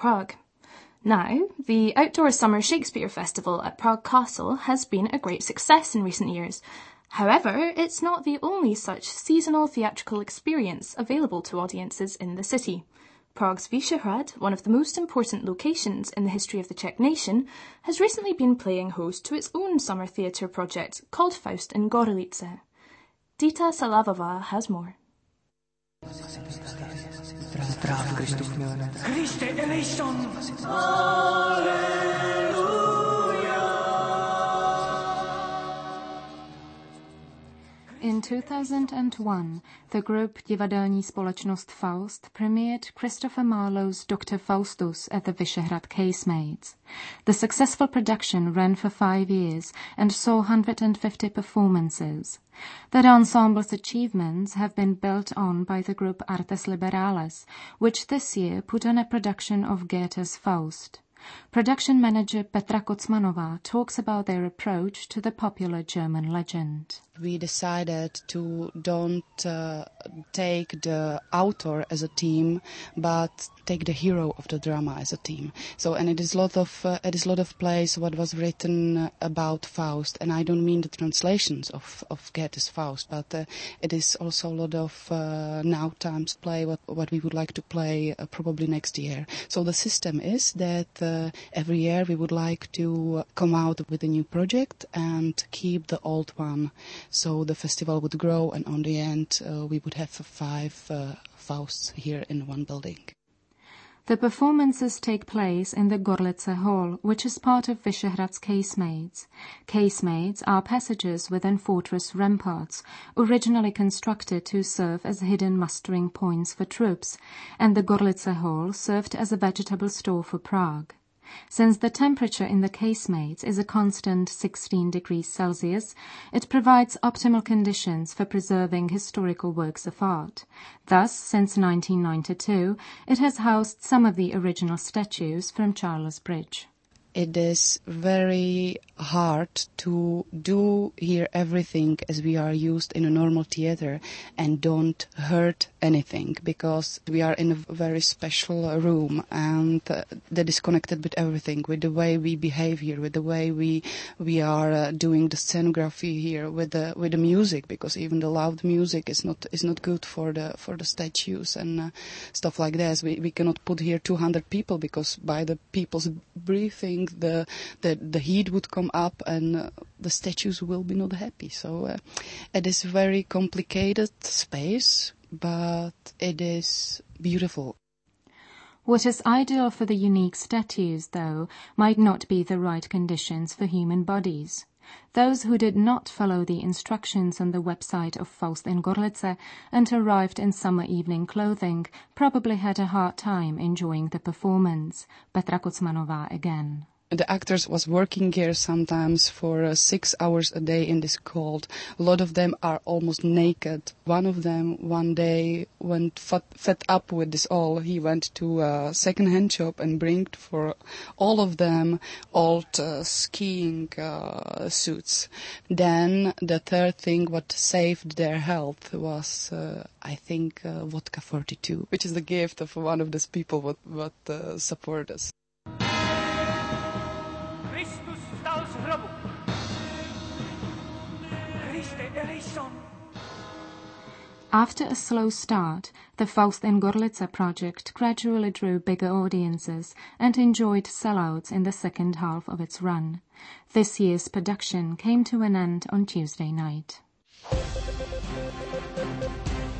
Prague. Now, the Outdoor Summer Shakespeare Festival at Prague Castle has been a great success in recent years. However, it's not the only such seasonal theatrical experience available to audiences in the city. Prague's Vyšehrad, one of the most important locations in the history of the Czech nation, has recently been playing host to its own summer theatre project called Faust in Gorlice. Dita Salavová has more. In 2001, the group Divadelní společnost Faust premiered Christopher Marlowe's Dr. Faustus at the Vyšehrad Casemates. The successful production ran for 5 years and saw 150 performances. That ensemble's achievements have been built on by the group Artes Liberales, which this year put on a production of Goethe's Faust. Production manager Petra Kocmanová talks about their approach to the popular German legend. We decided to don't take the author as a team, but take the hero of the drama as a team. So, and it is a lot of plays what was written about Faust, and I don't mean the translations of Goethe's Faust, but it is also a lot of now times play what we would like to play probably next year. So the system is that every year we would like to come out with a new project and keep the old one. So the festival would grow, and on the end we would have 5 Fausts here in one building. The performances take place in the Gorlice Hall, which is part of Vyšehrad's casemates. Casemates are passages within fortress ramparts, originally constructed to serve as hidden mustering points for troops, and the Gorlice Hall served as a vegetable store for Prague. Since the temperature in the casemates is a constant 16 degrees Celsius, it provides optimal conditions for preserving historical works of art. Thus, since 1992, it has housed some of the original statues from Charles Bridge. It is very hard to do here everything as we are used in a normal theater and don't hurt anything, because we are in a very special room and that is connected with everything, with the way we behave here, with the way we are doing the scenography here, with the music, because even the loud music is not good for the statues and stuff like this. We cannot put here 200 people, because by the people's breathing the heat would come up and the statues will be not happy. So it is very complicated space, but it is beautiful. What is ideal for the unique statues, though, might not be the right conditions for human bodies. Those who did not follow the instructions on the website of Faust in Gorlice and arrived in summer evening clothing probably had a hard time enjoying the performance. Petra Kocmanová again. The actors was working here sometimes for 6 hours a day in this cold. A lot of them are almost naked. One of them one day went fed up with this all. He went to a second-hand shop and bring for all of them old skiing suits. Then the third thing what saved their health was, I think, vodka 42, which is the gift of one of these people what support us. After a slow start, the Faust in Gorlice project gradually drew bigger audiences and enjoyed sellouts in the second half of its run. This year's production came to an end on Tuesday night.